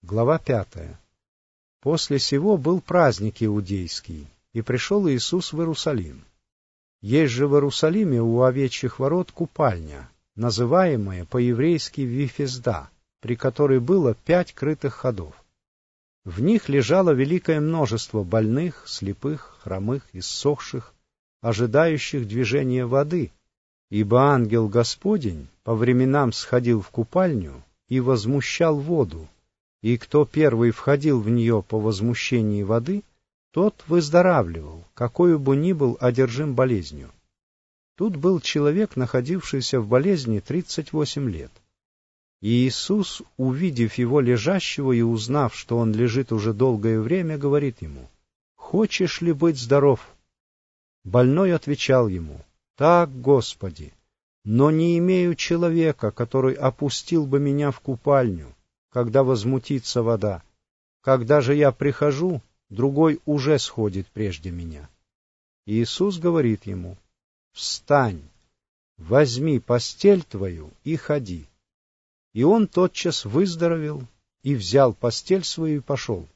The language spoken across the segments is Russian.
Глава 5. После сего был праздник иудейский, и пришел Иисус в Иерусалим. Есть же в Иерусалиме у овечьих ворот купальня, называемая по-еврейски Вифезда, при которой было 5 крытых ходов. В них лежало великое множество больных, слепых, хромых, иссохших, ожидающих движения воды, ибо ангел Господень по временам сходил в купальню и возмущал воду, и кто первый входил в нее по возмущении воды, тот выздоравливал, какой бы ни был одержим болезнью. Тут был человек, находившийся в болезни 38 лет. И Иисус, увидев его лежащего и узнав, что он лежит уже долгое время, говорит ему: «Хочешь ли быть здоров?» Больной отвечал ему: «Так, Господи, но не имею человека, который опустил бы меня в купальню, когда возмутится вода. Когда же я прихожу, другой уже сходит прежде меня». Иисус говорит ему: «Встань, возьми постель твою и ходи». И он тотчас выздоровел и взял постель свою и пошел.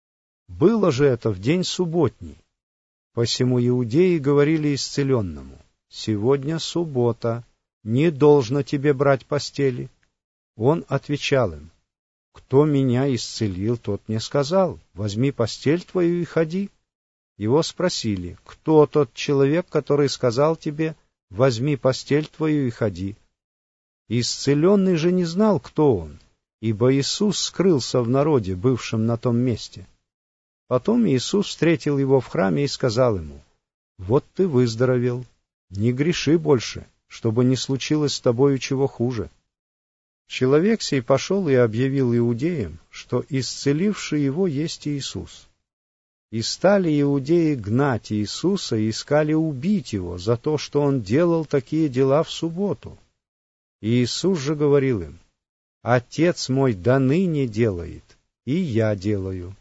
Было же это в день субботний. Посему иудеи говорили исцеленному: «Сегодня суббота, не должно тебе брать постели». Он отвечал им: «Кто меня исцелил, тот мне сказал: возьми постель твою и ходи». Его спросили: «Кто тот человек, который сказал тебе: возьми постель твою и ходи?» Исцеленный же не знал, кто он, ибо Иисус скрылся в народе, бывшем на том месте. Потом Иисус встретил его в храме и сказал ему: «Вот ты выздоровел, не греши больше, чтобы не случилось с тобою чего хуже». Человек сей пошел и объявил иудеям, что исцеливший его есть Иисус. И стали иудеи гнать Иисуса и искали убить его за то, что он делал такие дела в субботу. И Иисус же говорил им: «Отец мой доныне делает, и я делаю».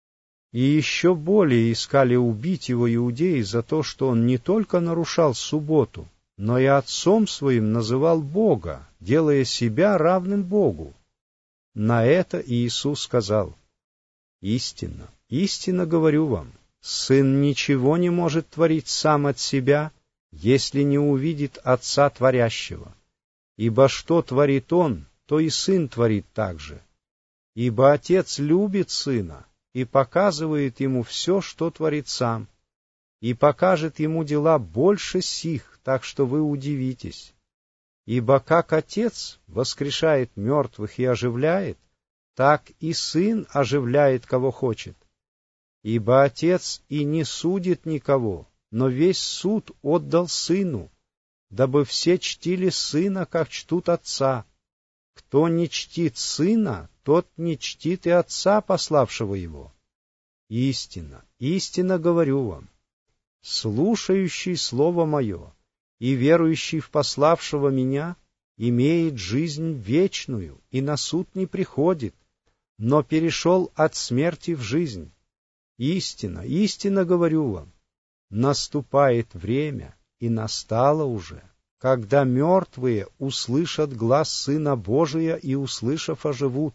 И еще более искали убить его иудеи за то, что он не только нарушал субботу, но и отцом своим называл Бога, делая себя равным Богу. На это Иисус сказал: «Истинно, истинно говорю вам, Сын ничего не может творить сам от себя, если не увидит Отца Творящего. Ибо что творит Он, то и Сын творит также. Ибо Отец любит Сына и показывает Ему все, что творит Сам, и покажет Ему дела больше сих, так что вы удивитесь. Ибо как Отец воскрешает мертвых и оживляет, так и Сын оживляет, кого хочет. Ибо Отец и не судит никого, но весь суд отдал Сыну, дабы все чтили Сына, как чтут Отца. Кто не чтит Сына, тот не чтит и Отца, пославшего Его. Истинно, истинно говорю вам, слушающий Слово Мое и верующий в пославшего Меня имеет жизнь вечную и на суд не приходит, но перешел от смерти в жизнь. Истинно, истинно говорю вам, наступает время, и настало уже, когда мертвые услышат глас Сына Божия и, услышав, оживут.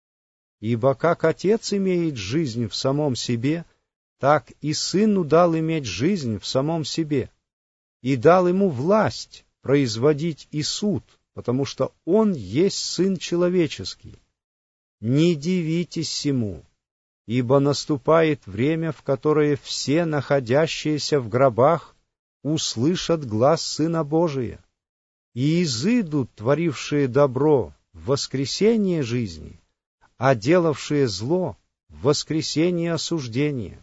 Ибо как Отец имеет жизнь в самом себе, так и Сыну дал иметь жизнь в самом себе, и дал Ему власть производить и суд, потому что Он есть Сын Человеческий. Не дивитесь сему, ибо наступает время, в которое все, находящиеся в гробах, услышат глас Сына Божия, и изыдут творившие добро в воскресение жизни, а делавшие зло в воскресение осуждения.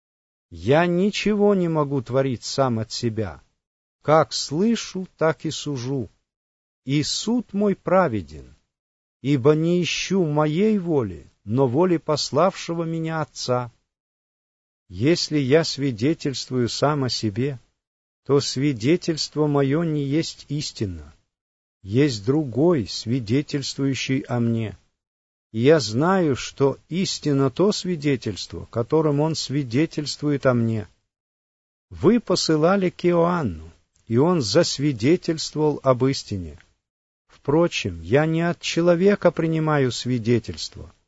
Я ничего не могу творить сам от себя. Как слышу, так и сужу. И суд мой праведен, ибо не ищу моей воли, но воли пославшего меня Отца. Если я свидетельствую сам о себе, то свидетельство мое не есть истинно. Есть другой, свидетельствующий о мне. И я знаю, что истинно то свидетельство, которым он свидетельствует о мне. Вы посылали к Иоанну, и он засвидетельствовал об истине. Впрочем, я не от человека принимаю свидетельство,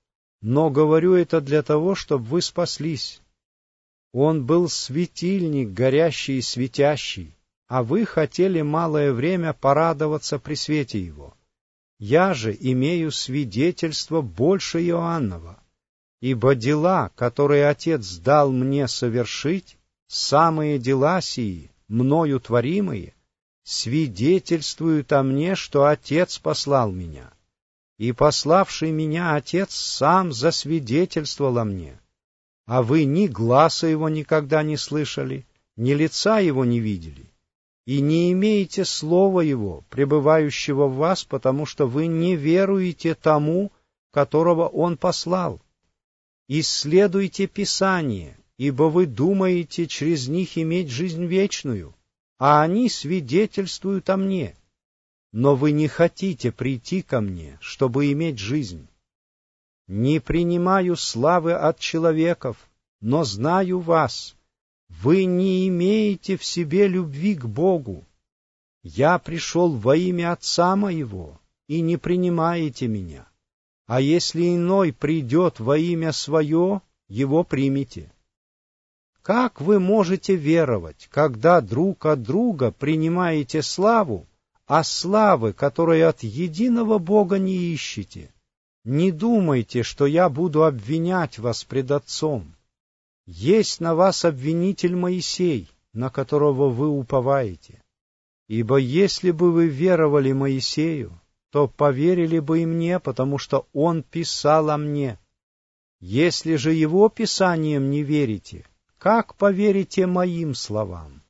но говорю это для того, чтобы вы спаслись. Он был светильник, горящий и светящий, а вы хотели малое время порадоваться при свете его. Я же имею свидетельство больше Иоаннова, ибо дела, которые Отец дал мне совершить, самые дела сии, мною творимые, свидетельствуют о мне, что Отец послал меня. И пославший меня Отец сам засвидетельствовал о мне. А вы ни гласа его никогда не слышали, ни лица его не видели, и не имеете слова его, пребывающего в вас, потому что вы не веруете тому, которого он послал. Исследуйте Писание, ибо вы думаете через них иметь жизнь вечную, а они свидетельствуют о мне. Но вы не хотите прийти ко мне, чтобы иметь жизнь. Не принимаю славы от человеков, но знаю вас. Вы не имеете в себе любви к Богу. Я пришел во имя Отца моего, и не принимаете меня. А если иной придет во имя свое, его примите. Как вы можете веровать, когда друг от друга принимаете славу, а славы, которой от единого Бога не ищете? Не думайте, что я буду обвинять вас пред Отцом. Есть на вас обвинитель Моисей, на которого вы уповаете. Ибо если бы вы веровали Моисею, то поверили бы и мне, потому что он писал о мне. Если же его писанием не верите, как поверите моим словам?